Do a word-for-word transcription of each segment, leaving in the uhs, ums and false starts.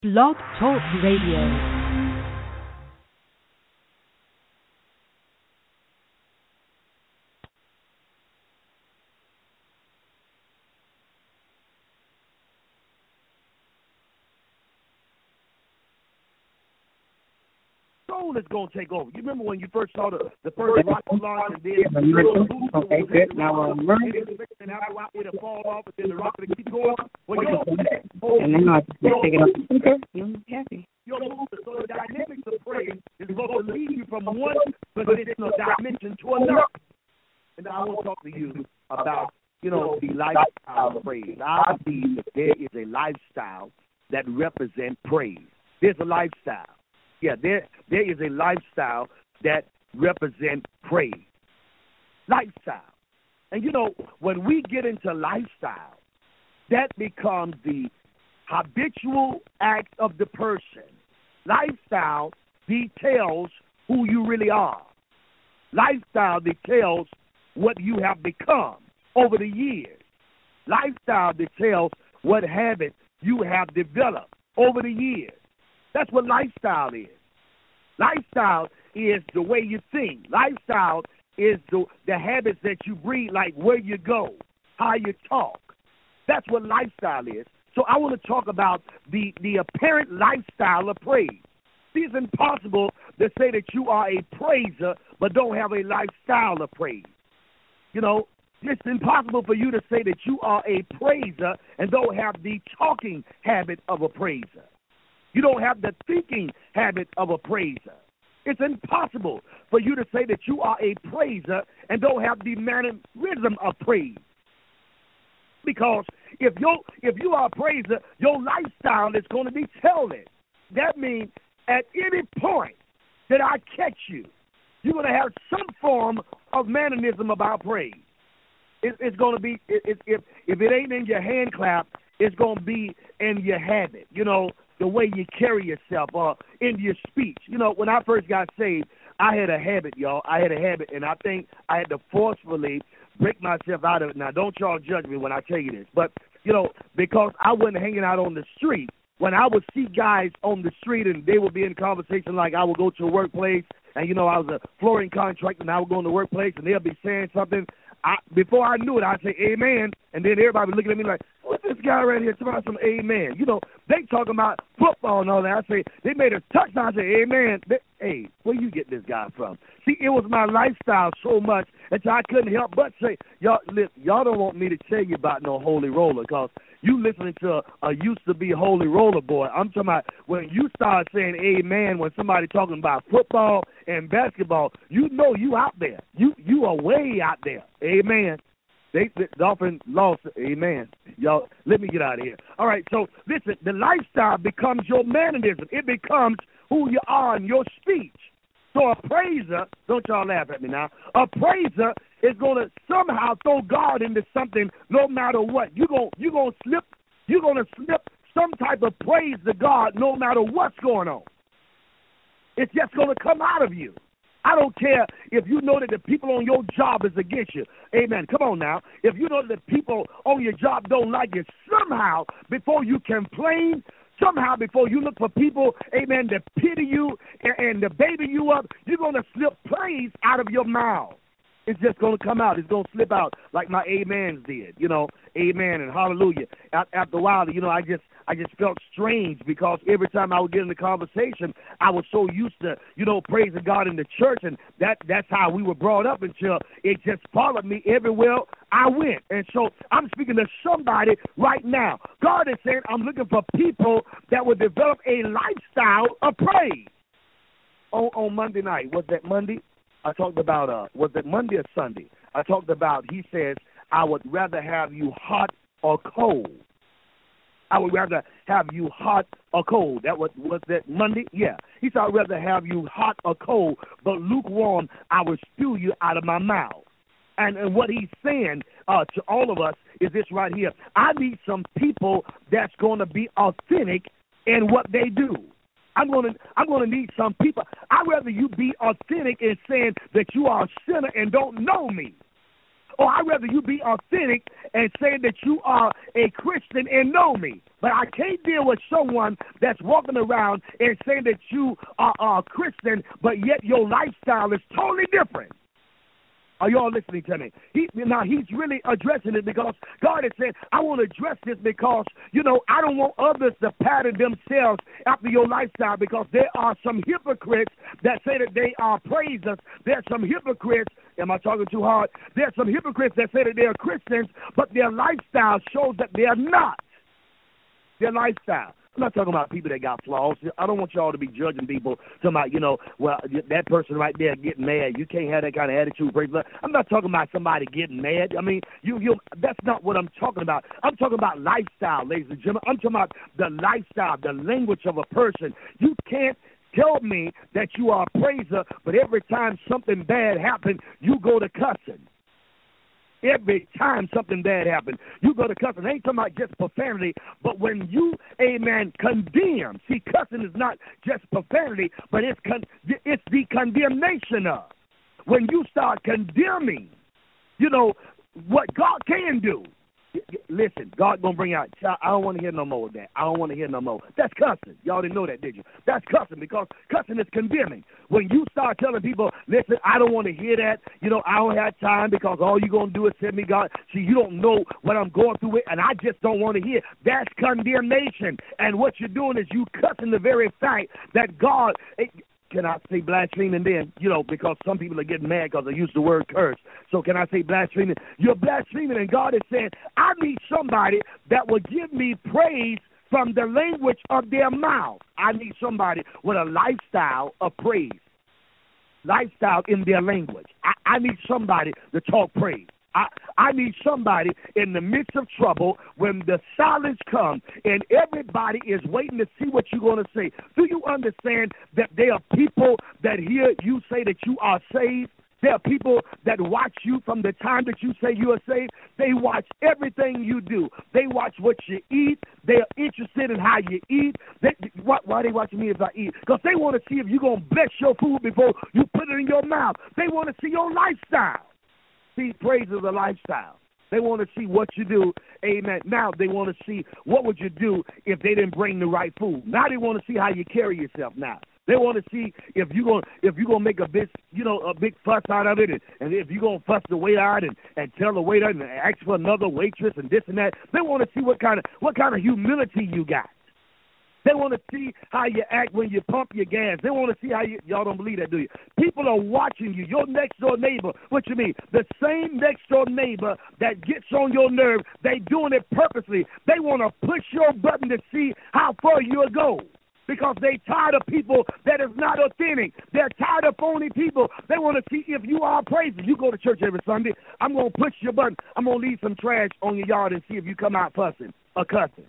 Blog Talk Radio. Is going to take over. You remember when you first saw the, the first rocket launch and then okay, good. Now, um, and it'll fall off and then the rocket will keep going. Well, you know, and then I'll just take it up. Okay, I'm happy. So the dynamics of praise is supposed to lead you from one positional dimension to another. And I want to talk to you about, you know, the lifestyle of praise. I believe that there is a lifestyle that represents praise. There's a lifestyle. Yeah, there there is a lifestyle that represents praise. Lifestyle. And, you know, when we get into lifestyle, that becomes the habitual act of the person. Lifestyle details who you really are. Lifestyle details what you have become over the years. Lifestyle details what habits you have developed over the years. That's what lifestyle is. Lifestyle is the way you think. Lifestyle is the, the habits that you breed, like where you go, how you talk. That's what lifestyle is. So I want to talk about the, the apparent lifestyle of praise. See, it's impossible to say that you are a praiser but don't have a lifestyle of praise. You know, it's impossible for you to say that you are a praiser and don't have the talking habit of a praiser. You don't have the thinking habit of a praiser. It's impossible for you to say that you are a praiser and don't have the mannerism of praise. Because if you if you are a praiser, your lifestyle is going to be telling. That means at any point that I catch you, you're going to have some form of mannerism about praise. It, it's going to be, it, it, if, if it ain't in your hand clap, it's going to be in your habit. You know, the way you carry yourself or in your speech. You know, when I first got saved, I had a habit, y'all. I had a habit, and I think I had to forcefully break myself out of it. Now, don't y'all judge me when I tell you this. But, you know, because I wasn't hanging out on the street, when I would see guys on the street and they would be in conversation, like I would go to a workplace, and, you know, I was a flooring contractor, and I would go in the workplace, and they'll be saying something. I, before I knew it, I'd say amen, and then everybody would looking at me like, what's this guy right here talking about some amen? You know, they talking about football and all that. I say, they made a touchdown. I say, amen. They, hey, where you get this guy from? See, it was my lifestyle so much that I couldn't help but say, y'all, listen, y'all don't want me to tell you about no holy roller because you listening to a, a used-to-be holy roller boy. I'm talking about when you start saying amen when somebody talking about football and basketball, you know you out there. You you are way out there. Amen. They, the Dolphins lost. Amen. Y'all, let me get out of here. All right, so listen, the lifestyle becomes your mannerism. It becomes who you are in your speech. So a praiser, don't y'all laugh at me now, a praiser is going to somehow throw God into something no matter what. You're going you're gonna slip, you're going to slip some type of praise to God no matter what's going on. It's just going to come out of you. I don't care if you know that the people on your job is against you. Amen. Come on now. If you know that the people on your job don't like you, somehow before you complain, somehow before you look for people, amen, to pity you and, and to baby you up, you're going to slip praise out of your mouth. It's just going to come out. It's going to slip out like my amens did, you know, amen and hallelujah. After a while, you know, I just I just felt strange because every time I would get in the conversation, I was so used to, you know, praising God in the church, and that that's how we were brought up until it just followed me everywhere I went. And so I'm speaking to somebody right now. God is saying I'm looking for people that will develop a lifestyle of praise. On, on Monday night, was that Monday? I talked about, uh, was it Monday or Sunday? I talked about, he says, I would rather have you hot or cold. I would rather have you hot or cold. That was, was that Monday? Yeah. He said, I'd rather have you hot or cold, but lukewarm, I will spew you out of my mouth. And, and what he's saying uh, to all of us is this right here. I need some people that's going to be authentic in what they do. I'm going to I'm going to need some people. I'd rather you be authentic in saying that you are a sinner and don't know me. Or I'd rather you be authentic and say that you are a Christian and know me. But I can't deal with someone that's walking around and saying that you are a Christian, but yet your lifestyle is totally different. Are you all listening to me? He, now, he's really addressing it because God is saying, I want to address this because, you know, I don't want others to pattern themselves after your lifestyle, because there are some hypocrites that say that they are praisers. There are some hypocrites, am I talking too hard? There are some hypocrites that say that they are Christians, but their lifestyle shows that they are not. Their lifestyle. I'm not talking about people that got flaws. I don't want y'all to be judging people, talking about, you know, well, that person right there getting mad. You can't have that kind of attitude. I'm not talking about somebody getting mad. I mean, you, you. That's not what I'm talking about. I'm talking about lifestyle, ladies and gentlemen. I'm talking about the lifestyle, the language of a person. You can't tell me that you are a praiser, but every time something bad happens, you go to cussing. Every time something bad happens, you go to cussing. I ain't talking about just profanity, but when you, amen, condemn. See, cussing is not just profanity, but it's con- it's the condemnation of. When you start condemning, you know, what God can do. Listen, God going to bring out, I don't want to hear no more of that. I don't want to hear no more. That's cussing. Y'all didn't know that, did you? That's cussing, because cussing is condemning. When you start telling people, listen, I don't want to hear that. You know, I don't have time because all you're going to do is send me God. See, you don't know what I'm going through with, and I just don't want to hear. That's condemnation. And what you're doing is you cussing the very fact that God... It, Can I say blaspheming then? You know, because some people are getting mad because I use the word curse. So can I say blaspheming? You're blaspheming, and God is saying, I need somebody that will give me praise from the language of their mouth. I need somebody with a lifestyle of praise, lifestyle in their language. I, I need somebody to talk praise. I, I need somebody in the midst of trouble when the silence comes and everybody is waiting to see what you're going to say. Do you understand that there are people that hear you say that you are saved? There are people that watch you from the time that you say you are saved. They watch everything you do. They watch what you eat. They are interested in how you eat. They, why, why are they watching me if I eat? Because they want to see if you're going to bless your food before you put it in your mouth. They want to see your lifestyle. See, praise is a lifestyle. They want to see what you do. Amen. Now they want to see what would you do if they didn't bring the right food. Now they want to see how you carry yourself now. They want to see if you're going if you're gonna make a big you know a big fuss out of it, and, and if you're gonna fuss the waiter out and, and tell the waiter and ask for another waitress and this and that. They want to see what kind of what kind of humility you got. They want to see how you act when you pump your gas. They want to see how you, y'all don't believe that, do you? People are watching you. Your next door neighbor, what you mean? The same next door neighbor that gets on your nerve, they doing it purposely. They want to push your button to see how far you'll go, because they tired of people that is not authentic. They're tired of phony people. They want to see if you are a praiser. You go to church every Sunday. I'm going to push your button. I'm going to leave some trash on your yard and see if you come out fussing or cussing.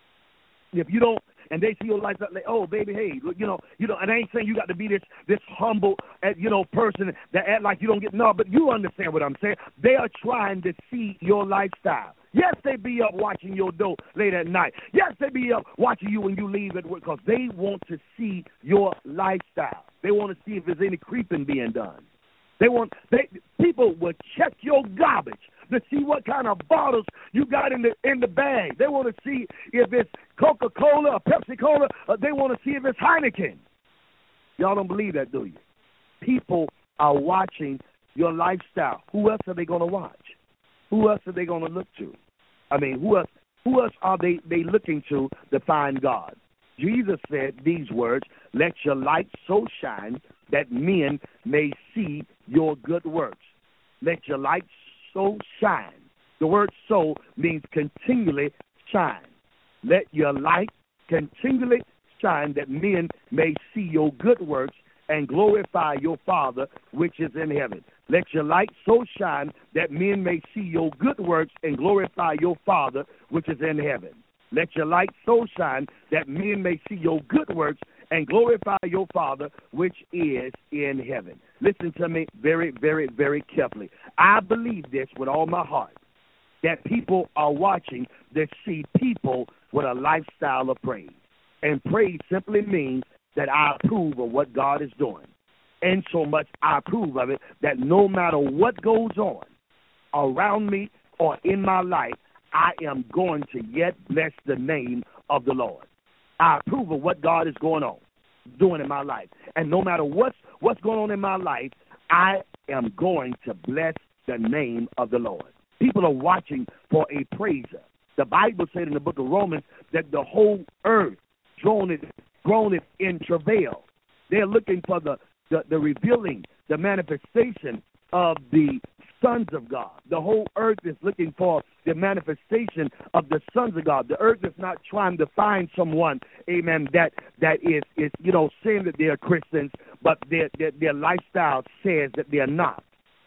If you don't, and they see your life, like, oh, baby, hey, you know, you know, and I ain't saying you got to be this this humble, you know, person that act like you don't get, no, but you understand what I'm saying. They are trying to see your lifestyle. Yes, they be up watching your door late at night. Yes, they be up watching you when you leave at work, because they want to see your lifestyle. They want to see if there's any creeping being done. They want, they people will check your garbage to see what kind of bottles you got in the in the bag. They want to see if it's Coca-Cola or Pepsi-Cola. Or they want to see if it's Heineken. Y'all don't believe that, do you? People are watching your lifestyle. Who else are they going to watch? Who else are they going to look to? I mean, who else, who else are they, they looking to to find God? Jesus said these words, let your light so shine that men may see your good works. Let your light so shine. The word so means continually shine. Let your light continually shine that men may see your good works and glorify your Father which is in heaven. Let your light so shine that men may see your good works and glorify your Father which is in heaven. Let your light so shine that men may see your good works and glorify your Father which is in heaven. Listen to me very, very, very carefully. I believe this with all my heart, that people are watching to see people with a lifestyle of praise. And praise simply means that I approve of what God is doing. And so much I approve of it that no matter what goes on, around me or in my life, I am going to yet bless the name of the Lord. I approve of what God is going on, doing in my life. And no matter what's, what's going on in my life, I am going to bless the name of the Lord. People are watching for a praiser. The Bible said in the book of Romans that the whole earth groaneth, groaneth in travail. They're looking for the, the, the revealing, the manifestation of the sons of God. The whole earth is looking for the manifestation of the sons of God. The earth is not trying to find someone, amen, that that is, is you know, saying that they're Christians, but their, their, their lifestyle says that they're not.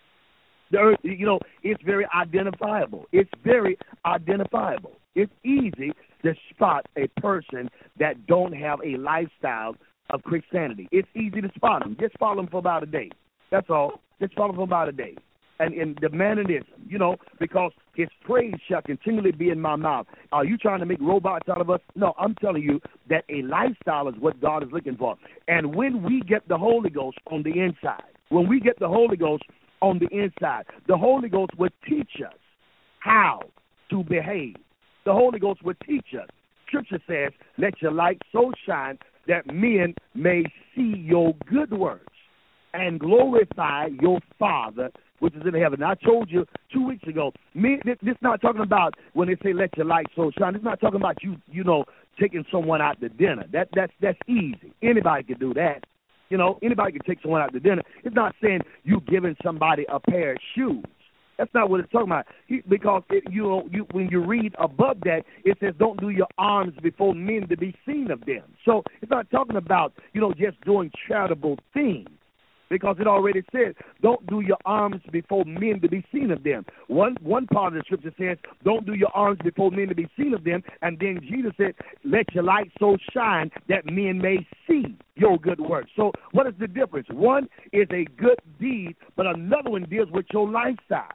The earth, you know, it's very identifiable. It's very identifiable. It's easy to spot a person that don't have a lifestyle of Christianity. It's easy to spot them. Just follow them for about a day. That's all. Just follow them for about a day. And, and demand it is, you know, because his praise shall continually be in my mouth. Are you trying to make robots out of us? No, I'm telling you that a lifestyle is what God is looking for. And when we get the Holy Ghost on the inside, when we get the Holy Ghost on the inside, the Holy Ghost will teach us how to behave. The Holy Ghost will teach us. Scripture says, let your light so shine that men may see your good works and glorify your Father which is in heaven. Now, I told you two weeks ago, me, this, this not talking about when they say let your light so shine. It's not talking about you, you know, taking someone out to dinner. That that's that's easy. Anybody can do that. You know, anybody can take someone out to dinner. It's not saying you giving somebody a pair of shoes. That's not what it's talking about. He, because it, you know, you, when you read above that, it says, "Don't do your alms before men to be seen of them." So it's not talking about, you know, just doing charitable things. Because it already says, don't do your alms before men to be seen of them. One one part of the scripture says, don't do your alms before men to be seen of them. And then Jesus said, let your light so shine that men may see your good works. So what is the difference? One is a good deed, but another one deals with your lifestyle.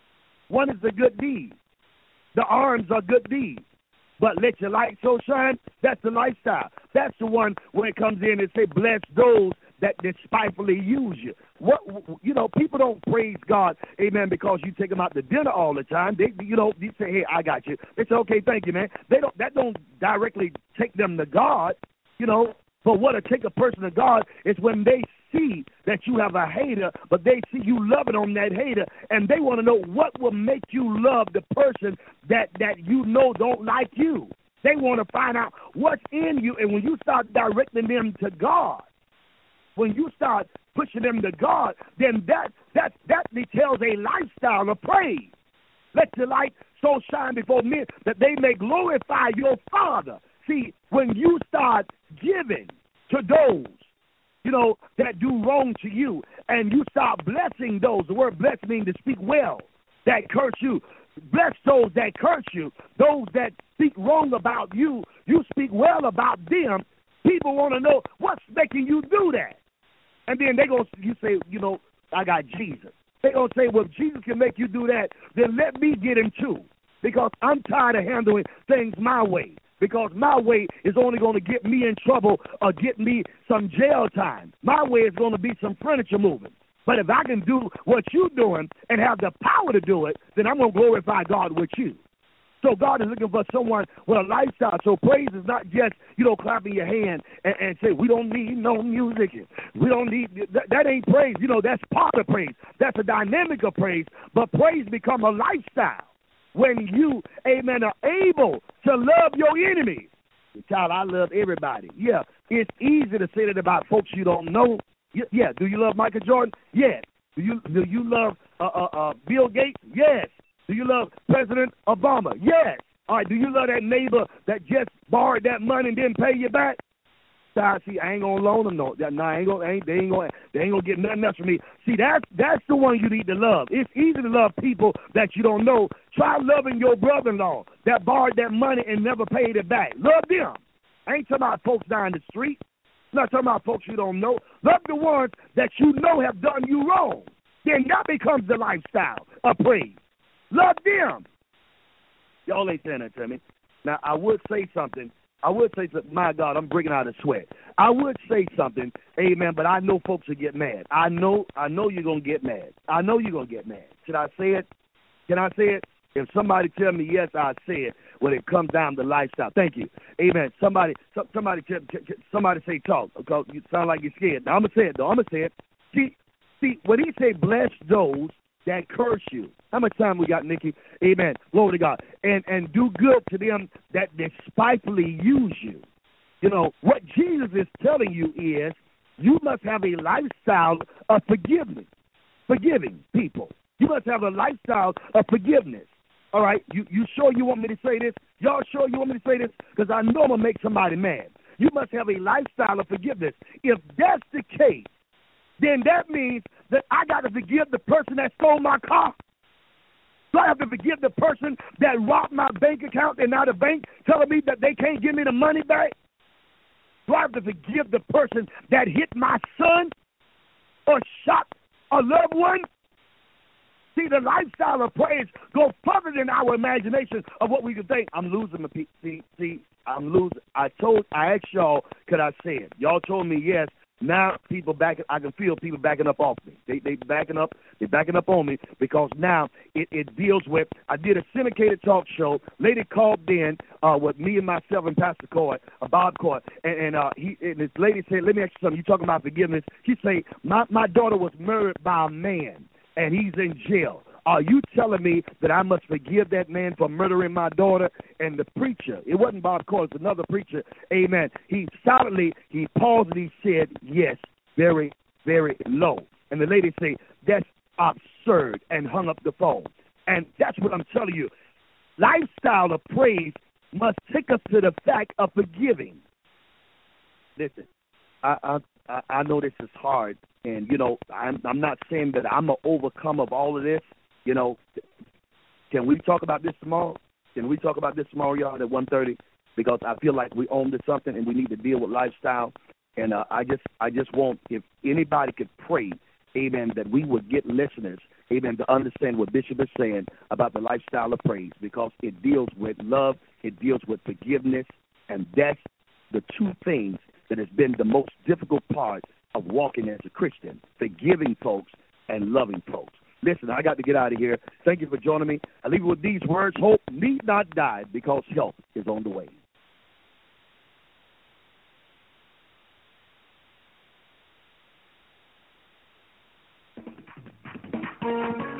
One is a good deed. The alms are good deeds. But let your light so shine, that's the lifestyle. That's the one where it comes in and say, bless those that despitefully use you. What you know, people don't praise God, amen, because you take them out to dinner all the time. They, you know, you say, hey, I got you. They say, okay, thank you, man. They don't. That don't directly take them to God, you know. But what to take a person to God is when they see that you have a hater, but they see you loving on that hater, and they want to know what will make you love the person that, that you know don't like you. They want to find out what's in you, and when you start directing them to God, when you start pushing them to God, then that that that tells a lifestyle of praise. Let your light so shine before men that they may glorify your Father. See, when you start giving to those, you know, that do wrong to you, and you start blessing those, the word bless means to speak well, that curse you. Bless those that curse you, those that speak wrong about you, you speak well about them. People want to know what's making you do that. And then they go, you say, you know, I got Jesus. They gonna say, well, if Jesus can make you do that, then let me get him too. Because I'm tired of handling things my way. Because my way is only going to get me in trouble or get me some jail time. My way is going to be some furniture moving. But if I can do what you're doing and have the power to do it, then I'm going to glorify God with you. So God is looking for someone with a lifestyle. So praise is not just, you know, clapping your hand and, and say, we don't need no music. We don't need, that, that ain't praise. You know, that's part of praise. That's a dynamic of praise. But praise become a lifestyle when you, amen, are able to love your enemies. Child, I love everybody. Yeah, it's easy to say that about folks you don't know. Yeah, do you love Michael Jordan? Yes. Do you, do you love uh, uh, uh, Bill Gates? Yes. Do you love President Obama? Yes. All right, do you love that neighbor that just borrowed that money and didn't pay you back? I see, I ain't gonna loan them no. No, I ain't gonna. Ain't, they ain't gonna. They ain't gonna get nothing else from me. See, that's that's the one you need to love. It's easy to love people that you don't know. Try loving your brother-in-law that borrowed that money and never paid it back. Love them. I ain't talking about folks down the street. I'm not talking about folks you don't know. Love the ones that you know have done you wrong. Then that becomes the lifestyle of praise. Love them. Y'all ain't saying that to me. Now, I would say something. I would say something. My God, I'm breaking out a sweat. I would say something, amen, but I know folks will get mad. I know I know you're going to get mad. I know you're going to get mad. Should I say it? Can I say it? If somebody tell me yes, I say it. When it comes down to lifestyle, thank you, amen. Somebody, so, somebody, somebody say talk. Because you sound like you're scared. Now I'm gonna say it though. I'm gonna say it. See, see, when he say bless those that curse you. How much time we got, Nikki? Amen. Glory to God. And and do good to them that despitefully use you. You know what Jesus is telling you is you must have a lifestyle of forgiveness, forgiving people. You must have a lifestyle of forgiveness. All right, you, you sure you want me to say this? Y'all sure you want me to say this? Because I know I'm going to make somebody mad. You must have a lifestyle of forgiveness. If that's the case, then that means that I got to forgive the person that stole my car. Do I have to forgive the person that robbed my bank account and now the bank telling me that they can't give me the money back? Do I have to forgive the person that hit my son or shot a loved one? See, the lifestyle of praise goes further than our imagination of what we can think. I'm losing my pe- see, see, I'm losing. I told, I asked y'all, could I say it? Y'all told me yes. Now people back, I can feel people backing up off me. They they backing up, they backing up on me because now it, it deals with. I did a syndicated talk show. Lady called in uh, with me and myself and Pastor Coy, uh, Bob Coy, and, and uh, he and this lady said, "Let me ask you something. You talking about forgiveness?" She said, "My my daughter was murdered by a man, and he's in jail. Are you telling me that I must forgive that man for murdering my daughter?" And the preacher, it wasn't Bob Coy, it was another preacher, amen, he silently, he paused and he said, yes, very, very low. And the lady said, that's absurd, and hung up the phone. And that's what I'm telling you. Lifestyle of praise must take us to the fact of forgiving. Listen, I, I, I know this is hard, and, you know, I'm, I'm not saying that I'm an overcomer of all of this. You know, can we talk about this tomorrow? Can we talk about this tomorrow, y'all, at one thirty? Because I feel like we own to something and we need to deal with lifestyle. And uh, I just I just want, if anybody could pray, amen, that we would get listeners, amen, to understand what Bishop is saying about the lifestyle of praise, because it deals with love, it deals with forgiveness, and that's the two things that has been the most difficult part of walking as a Christian, forgiving folks and loving folks. Listen, I got to get out of here. Thank you for joining me. I leave you with these words. Hope need not die because help is on the way.